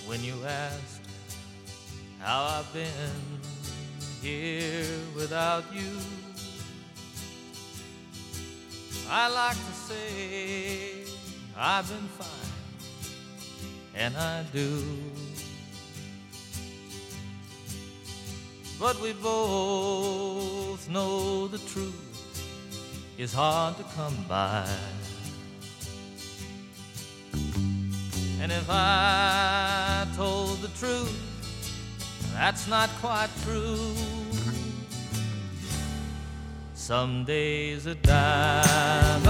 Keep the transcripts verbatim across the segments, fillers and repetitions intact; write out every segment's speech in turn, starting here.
when you asked how I've been here without you. I like to say I've been fine, and I do. But we both know the truth is hard to come by. And if I told the truth, that's not quite true. Some days a diamond,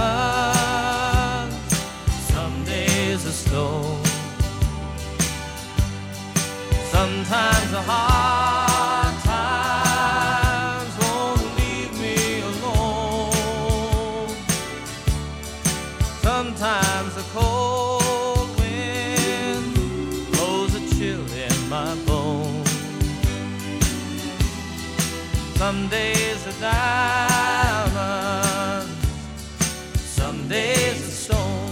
some days a stone. Sometimes a hard times won't leave me alone. Sometimes a cold wind blows a chill in my bones. Some days a diamond, some days a stone.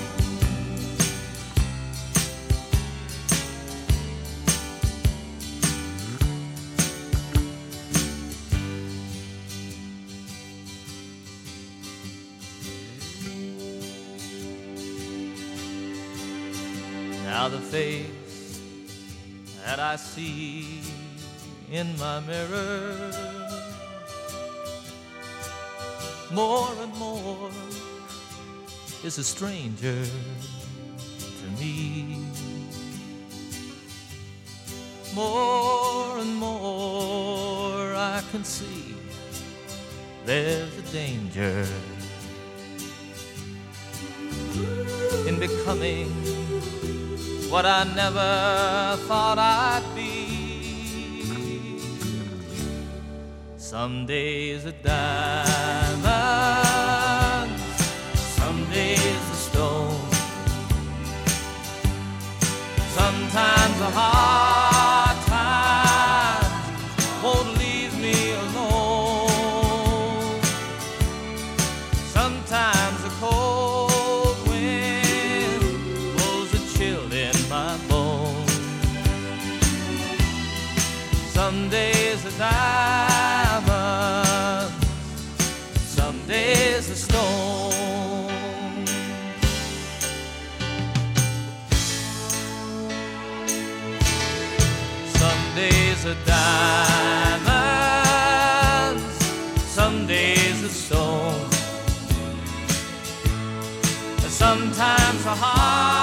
Now the face that I see in my mirror, more and more is a stranger to me. More and more I can see there's a danger in becoming what I never thought I'd be. Some days a diamond, some days a stone. Sometimes a hard time won't leave me alone. Sometimes a cold wind blows a chill in my bones. Some days a diamond, some days a stone. Some days a diamond, some days a stone. Sometimes a heart